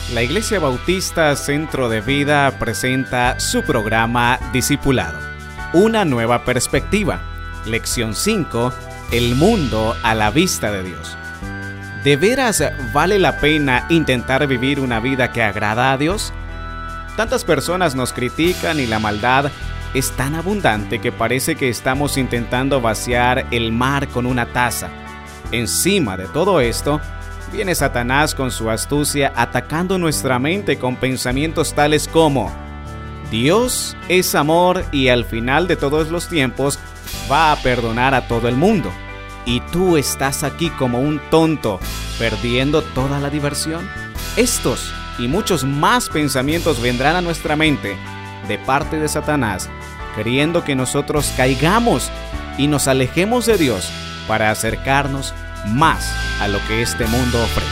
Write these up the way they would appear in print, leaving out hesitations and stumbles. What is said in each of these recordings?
La Iglesia Bautista Centro de Vida presenta su programa Discipulado, una nueva perspectiva. Lección 5, el mundo a la vista de Dios. ¿De veras vale la pena intentar vivir una vida que agrada a Dios? Tantas personas nos critican y la maldad es tan abundante que parece que estamos intentando vaciar el mar con una taza. Encima de todo esto, viene Satanás con su astucia atacando nuestra mente con pensamientos tales como: Dios es amor y al final de todos los tiempos va a perdonar a todo el mundo. ¿Y tú estás aquí como un tonto, perdiendo toda la diversión? Estos y muchos más pensamientos vendrán a nuestra mente de parte de Satanás, queriendo que nosotros caigamos y nos alejemos de Dios para acercarnos más a lo que este mundo ofrece.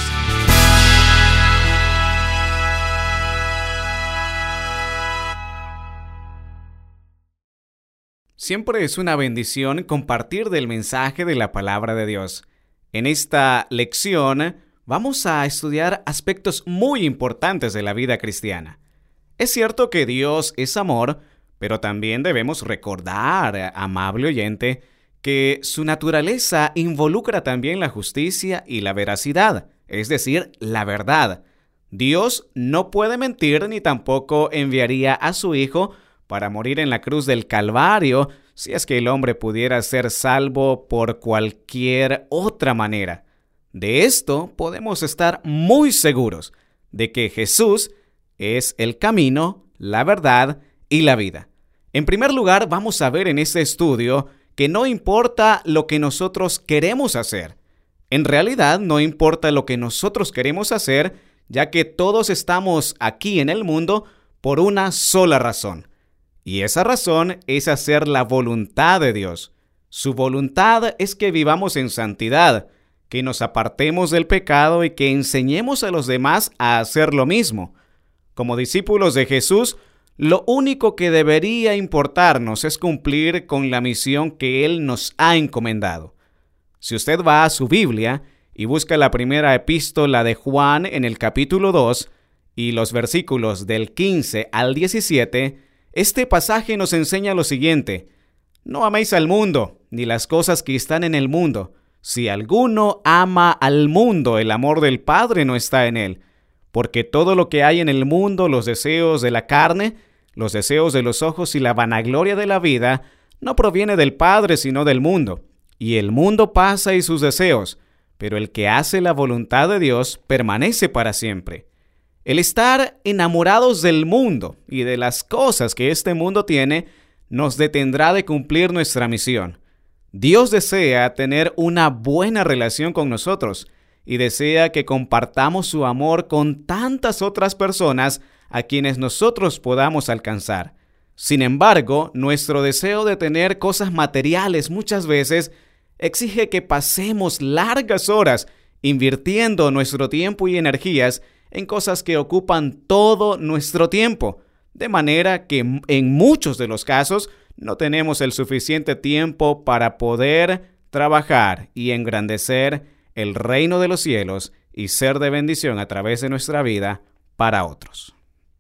Siempre es una bendición compartir del mensaje de la palabra de Dios. En esta lección vamos a estudiar aspectos muy importantes de la vida cristiana. Es cierto que Dios es amor, pero también debemos recordar, amable oyente, que su naturaleza involucra también la justicia y la veracidad, es decir, la verdad. Dios no puede mentir ni tampoco enviaría a su Hijo para morir en la cruz del Calvario si es que el hombre pudiera ser salvo por cualquier otra manera. De esto podemos estar muy seguros, de que Jesús es el camino, la verdad y la vida. En primer lugar, vamos a ver en este estudio que no importa lo que nosotros queremos hacer. En realidad, no importa lo que nosotros queremos hacer, ya que todos estamos aquí en el mundo por una sola razón. Y esa razón es hacer la voluntad de Dios. Su voluntad es que vivamos en santidad, que nos apartemos del pecado y que enseñemos a los demás a hacer lo mismo. Como discípulos de Jesús, lo único que debería importarnos es cumplir con la misión que Él nos ha encomendado. Si usted va a su Biblia y busca la primera epístola de Juan en el capítulo 2 y los versículos del 15 al 17, este pasaje nos enseña lo siguiente: No améis al mundo, ni las cosas que están en el mundo. Si alguno ama al mundo, el amor del Padre no está en él. Porque todo lo que hay en el mundo, los deseos de la carne, los deseos de los ojos y la vanagloria de la vida, no proviene del Padre, sino del mundo. Y el mundo pasa y sus deseos, pero el que hace la voluntad de Dios permanece para siempre. El estar enamorados del mundo y de las cosas que este mundo tiene nos detendrá de cumplir nuestra misión. Dios desea tener una buena relación con nosotros y desea que compartamos su amor con tantas otras personas a quienes nosotros podamos alcanzar. Sin embargo, nuestro deseo de tener cosas materiales muchas veces exige que pasemos largas horas invirtiendo nuestro tiempo y energías en cosas que ocupan todo nuestro tiempo, de manera que en muchos de los casos no tenemos el suficiente tiempo para poder trabajar y engrandecer el reino de los cielos y ser de bendición a través de nuestra vida para otros.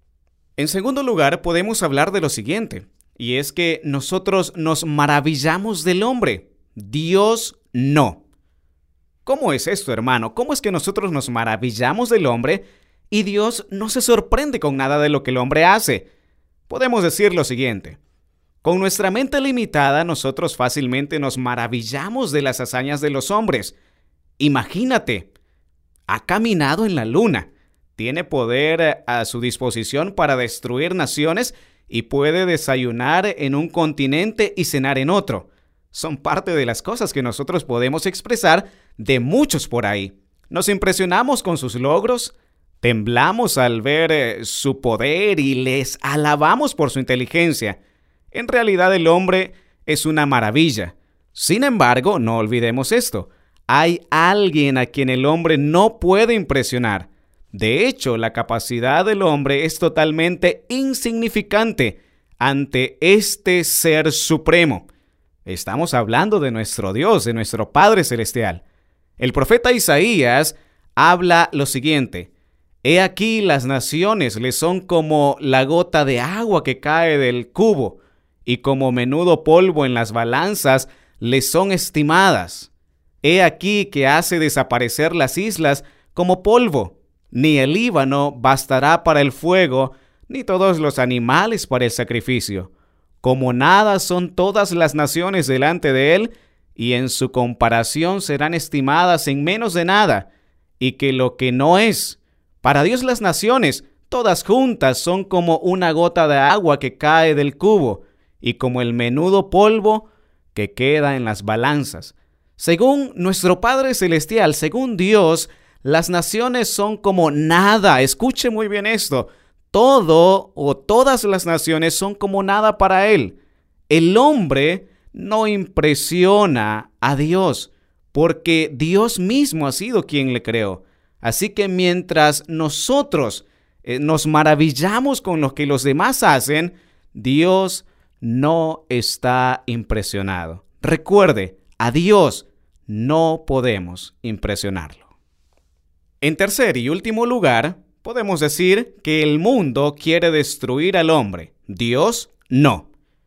En segundo lugar, podemos hablar de lo siguiente, y es que nosotros nos maravillamos del hombre, Dios no. ¿Cómo es esto, hermano? ¿Cómo es que nosotros nos maravillamos del hombre y Dios no se sorprende con nada de lo que el hombre hace? Podemos decir lo siguiente: con nuestra mente limitada, nosotros fácilmente nos maravillamos de las hazañas de los hombres. Imagínate, ha caminado en la luna, tiene poder a su disposición para destruir naciones y puede desayunar en un continente y cenar en otro. Son parte de las cosas que nosotros podemos expresar de muchos por ahí. Nos impresionamos con sus logros, temblamos al ver su poder y les alabamos por su inteligencia. En realidad el hombre es una maravilla. Sin embargo, no olvidemos esto: hay alguien a quien el hombre no puede impresionar. De hecho, la capacidad del hombre es totalmente insignificante ante este ser supremo. Estamos hablando de nuestro Dios, de nuestro Padre Celestial. El profeta Isaías habla lo siguiente: He aquí las naciones le son como la gota de agua que cae del cubo, y como menudo polvo en las balanzas le son estimadas. He aquí que hace desaparecer las islas como polvo. Ni el Líbano bastará para el fuego, ni todos los animales para el sacrificio. Como nada son todas las naciones delante de él, y en su comparación serán estimadas en menos de nada, y que lo que no es. Para Dios las naciones, todas juntas, son como una gota de agua que cae del cubo, y como el menudo polvo que queda en las balanzas. Según nuestro Padre Celestial, según Dios, las naciones son como nada. Escuche muy bien esto. Todo o todas las naciones son como nada para Él. El hombre no impresiona a Dios, porque Dios mismo ha sido quien le creó. Así que mientras nosotros nos maravillamos con lo que los demás hacen, Dios no está impresionado. Recuerde, a Dios no podemos impresionarlo. En tercer y último lugar, podemos decir que el mundo quiere destruir al hombre. Dios no.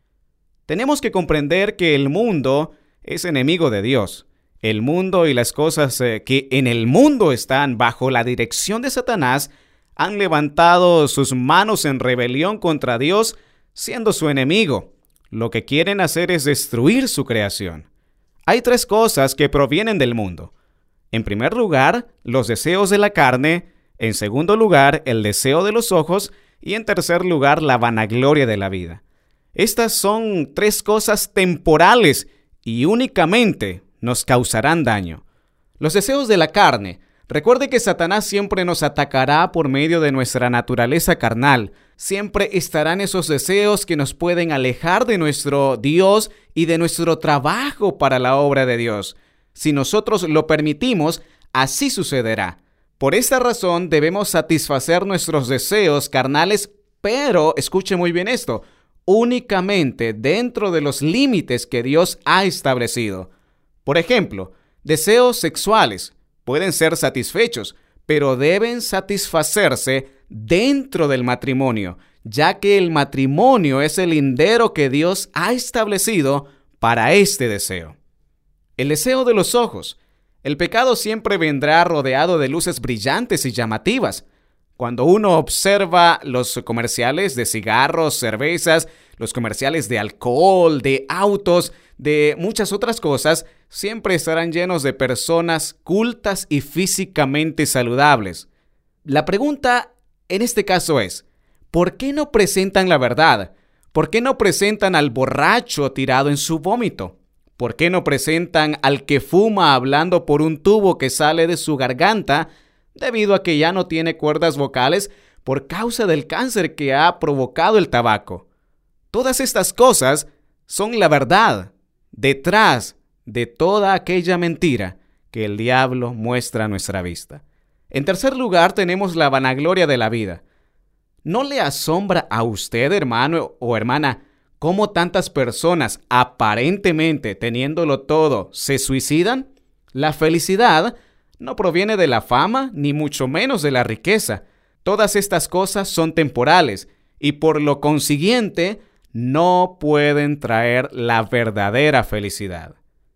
Tenemos que comprender que el mundo es enemigo de Dios. El mundo y las cosas que en el mundo están bajo la dirección de Satanás han levantado sus manos en rebelión contra Dios, siendo su enemigo. Lo que quieren hacer es destruir su creación. Hay tres cosas que provienen del mundo. En primer lugar, los deseos de la carne. En segundo lugar, el deseo de los ojos. Y en tercer lugar, la vanagloria de la vida. Estas son tres cosas temporales y únicamente nos causarán daño. Los deseos de la carne. Recuerde que Satanás siempre nos atacará por medio de nuestra naturaleza carnal. Siempre estarán esos deseos que nos pueden alejar de nuestro Dios y de nuestro trabajo para la obra de Dios. Si nosotros lo permitimos, así sucederá. Por esta razón debemos satisfacer nuestros deseos carnales, pero, escuche muy bien esto, únicamente dentro de los límites que Dios ha establecido. Por ejemplo, deseos sexuales pueden ser satisfechos, pero deben satisfacerse dentro del matrimonio, ya que el matrimonio es el lindero que Dios ha establecido para este deseo. El deseo de los ojos. El pecado siempre vendrá rodeado de luces brillantes y llamativas. Cuando uno observa los comerciales de cigarros, cervezas, los comerciales de alcohol, de autos, de muchas otras cosas, siempre estarán llenos de personas cultas y físicamente saludables. La pregunta en este caso es, ¿por qué no presentan la verdad? ¿Por qué no presentan al borracho tirado en su vómito? ¿Por qué no presentan al que fuma hablando por un tubo que sale de su garganta debido a que ya no tiene cuerdas vocales por causa del cáncer que ha provocado el tabaco? Todas estas cosas son la verdad detrás de toda aquella mentira que el diablo muestra a nuestra vista. En tercer lugar, tenemos la vanagloria de la vida. ¿No le asombra a usted, hermano o hermana, cómo tantas personas, aparentemente teniéndolo todo, se suicidan? La felicidad no proviene de la fama, ni mucho menos de la riqueza. Todas estas cosas son temporales y por lo consiguiente no pueden traer la verdadera felicidad.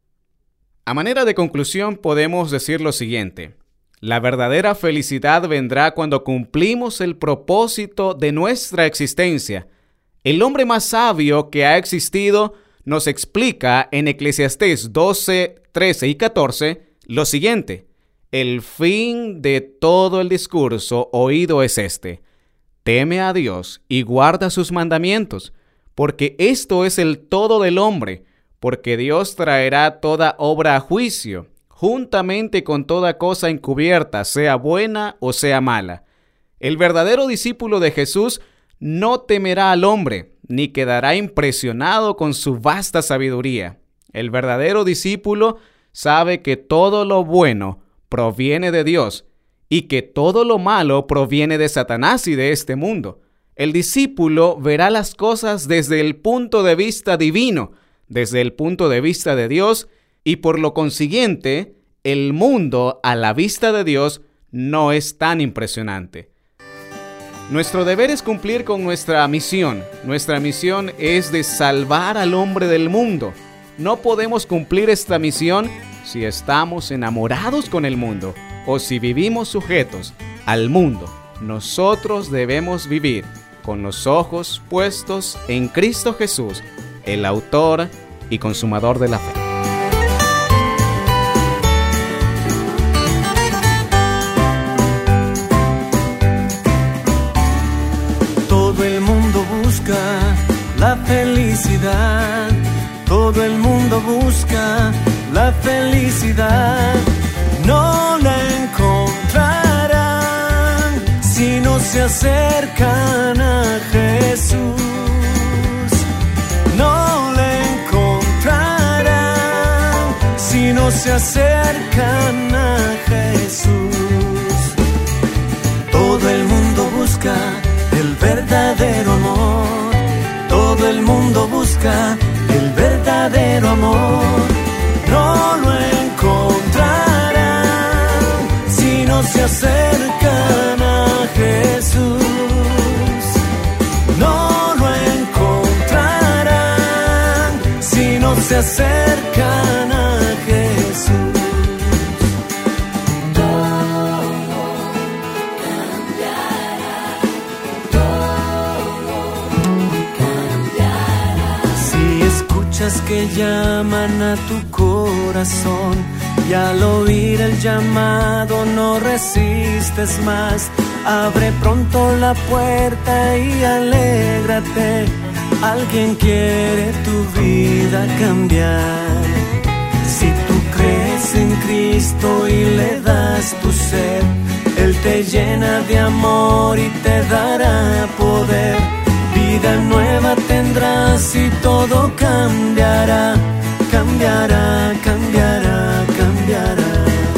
A manera de conclusión podemos decir lo siguiente: la verdadera felicidad vendrá cuando cumplimos el propósito de nuestra existencia. El hombre más sabio que ha existido nos explica en Eclesiastés 12, 13 y 14 lo siguiente: el fin de todo el discurso oído es este: teme a Dios y guarda sus mandamientos, porque esto es el todo del hombre, porque Dios traerá toda obra a juicio, juntamente con toda cosa encubierta, sea buena o sea mala. El verdadero discípulo de Jesús no temerá al hombre, ni quedará impresionado con su vasta sabiduría. El verdadero discípulo sabe que todo lo bueno proviene de Dios y que todo lo malo proviene de Satanás y de este mundo. El discípulo verá las cosas desde el punto de vista divino, desde el punto de vista de Dios, y por lo consiguiente, el mundo a la vista de Dios no es tan impresionante. Nuestro deber es cumplir con nuestra misión. Nuestra misión es de salvar al hombre del mundo. No podemos cumplir esta misión si estamos enamorados con el mundo o si vivimos sujetos al mundo. Nosotros debemos vivir con los ojos puestos en Cristo Jesús, el autor y consumador de la fe. Todo el mundo busca la felicidad. Todo el mundo busca la felicidad. No la encontrarán si no se acercan a Jesús. No la encontrarán si no se acercan a Jesús. Todo el mundo busca el verdadero amor. Todo el mundo busca el verdadero amor. No lo encontrarán si no se acercan a Jesús. No lo encontrarán si no se acercan a Jesús. Que llaman a tu corazón y al oír el llamado no resistes más. Abre pronto la puerta y alégrate. Alguien quiere tu vida cambiar. Si tú crees en Cristo y le das tu ser, Él te llena de amor y te dará poder. Vida nueva tendrás y todo cambiará, cambiará, cambiará, cambiará.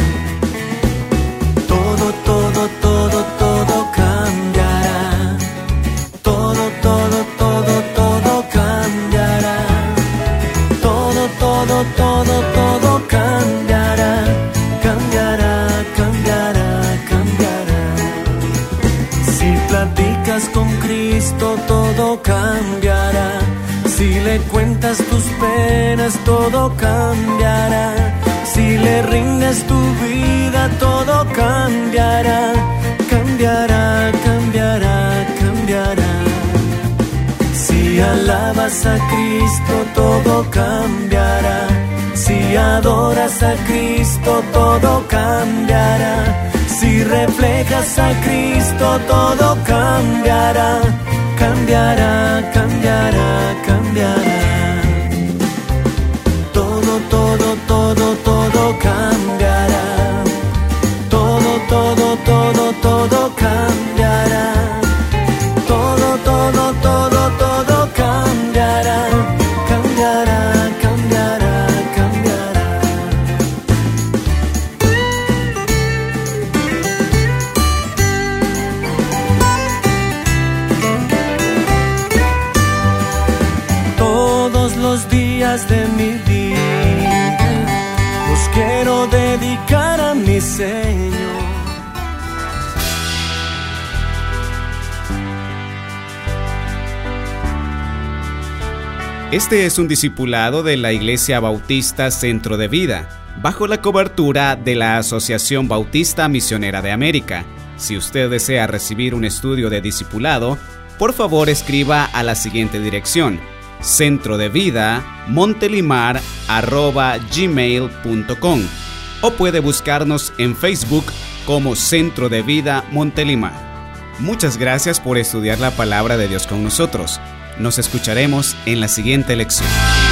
Todo, todo, todo, todo cambiará. Todo, todo, todo, todo cambiará. Todo, todo, todo, todo cambiará. Cambiará, cambiará, cambiará. Si platicas con Cristo, todo cambiará. Si le cuentas tus penas, todo cambiará. Si le rindes tu vida, todo cambiará. Cambiará, cambiará, cambiará. Si alabas a Cristo, todo cambiará. Si adoras a Cristo, todo cambiará. Si reflejas a Cristo, todo cambiará. Cambiará, cambiará, cambiará. Todo, todo, todo, todo cambiará. Todo, todo, todo, todo cambiará. Todo, todo, todo, todo cambiará. Cambiará, cambiará, cambiará. Todos los días de mi vida los quiero dedicar a mi Señor. Este es un discipulado de la Iglesia Bautista Centro de Vida, bajo la cobertura de la Asociación Bautista Misionera de América. Si usted desea recibir un estudio de discipulado, por favor escriba a la siguiente dirección: centrodevida.montelimar@gmail.com, o puede buscarnos en Facebook como Centro de Vida Montelimar. Muchas gracias por estudiar la palabra de Dios con nosotros. Nos escucharemos en la siguiente lección.